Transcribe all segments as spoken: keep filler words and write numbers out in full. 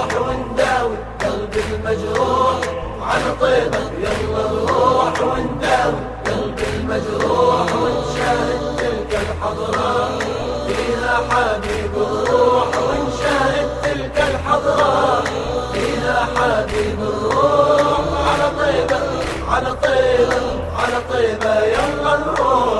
نروح ونداوي قلبي المجروح على طيبة. يلا نروح ونداوي قلبي المجروح ونشاهد تلك الحضرة فيها حبيب الروح، ونشاهد تلك الحضرة فيها حبيب الروح. على طيبة على طيبة على طيبة يلا نروح،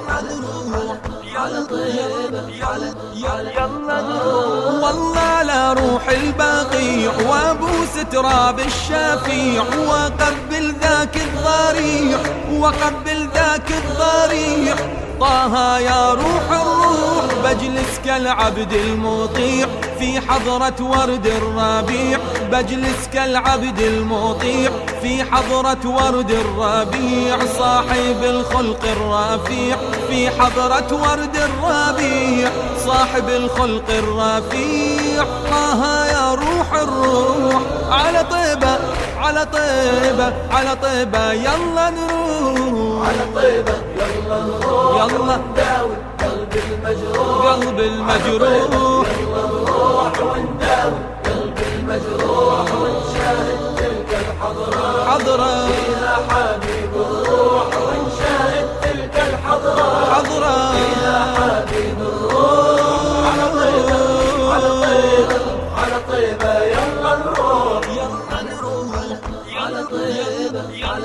على طيبة يلا نروح. والله لا روح البقيع وابوس تراب الشفيع، وقبل ذاك الضريح وقبل ذاك الضريح. طه يا روح الروح بجلس كالعبد المطيع في حضرة ورد الربيع، بجلس كالعبد المطيع في حضرة ورد الربيع. صاحب الخلق الرفيع في حضرة ورد الربيع، صاحب الخلق الرفيع. طه يا روح الروح على طيبة على طيبة على طيبة يلا نروح، على طيبة يلا نروح يلا نداوي قلبي المجروح قلب المجروح. يلا نروح ونداوي قلبي المجروح ونشاهد تلك الحضرة حضرة فيها حبيب الروح، ونشاهد تلك الحضرة حضرة فيها حبيب الروح. على طيبة على طيبة على طيبة يلا نروح، على طيبة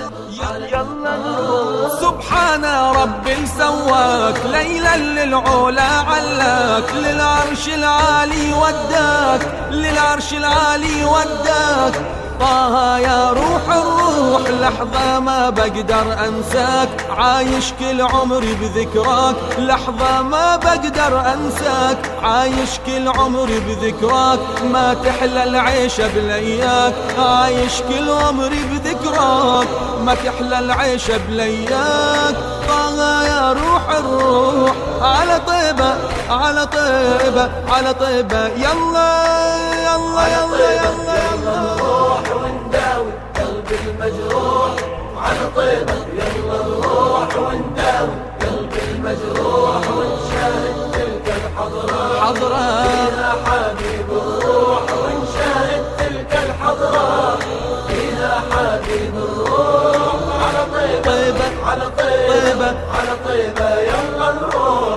يلا نروح. سبحان رب سواك ليلا للعلا علاك، للعرش العالي وداك للعرش العالي وداك. طه يا روح الروح لحظة ما بقدر أنساك، عايش كل عمري بذكراك. لحظة ما بقدر أنساك، عايش كل عمري بذكراك. ما تحلى العيشة بلياك، عايش كل عمري بذكراك. ما تحلى العيشة بلياك. طه يا روح الروح على طيبة على طيبة على طيبة يلا يلا يلا يلا يلا نروح ونداوي قلبي المجروح. على طيبة يلا نروح ونداوي قلبي المجروح ونشاهد تلك الحضرة حضرة فيها حبيب الروح، ونشاهد تلك الحضرة فيها حبيب الروح. على طيبة طيبة على طيبة طيبة على طيبة يلا نروح،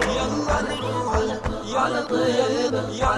على طيبة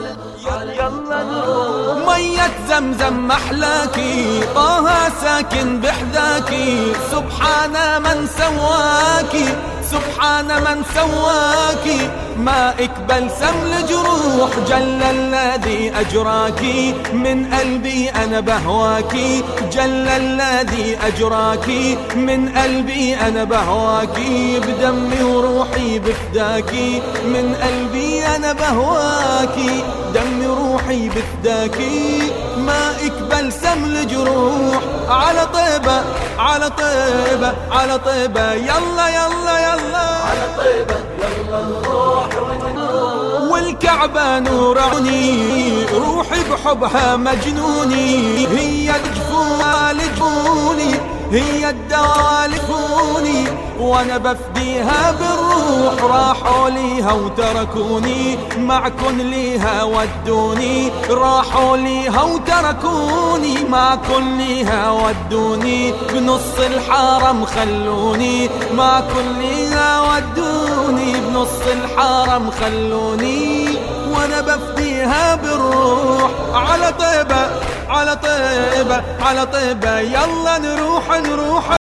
يلا نروح. مية زمزم محلاكي، طه ساكن بحذاكي. سبحان من سواكي سبحان من سواكي. مائك بلسم لجروح جل الذي أجراكي. من قلبي أنا بهواكي جل الذي أجراكي. من قلبي أنا بهواكي بدمي وروحي بفداكي. من قلبي أنا بهواكي دمي وروحي بفداكي. مائك بلسم لجروح على طيبة على طيبة على طيبة يلا يلا يلا على طيبة يلا نروح ونروح. والكعبة نور عيني، روحي بحبها مجنوني. هي الجفوال جفوني، هي الدوال جفوني. وانا بفديها بالروح، راحوا ليها وتركوني. معكن ليها ودوني، راحوا ليها وتركوني. معكن ليها ودوني، بنص الحرم خلوني. معكن ليها ودوني، بنص الحرم خلوني. وانا بفديها بالروح على طيبة على طيبة على طيبة يلا نروح نروح.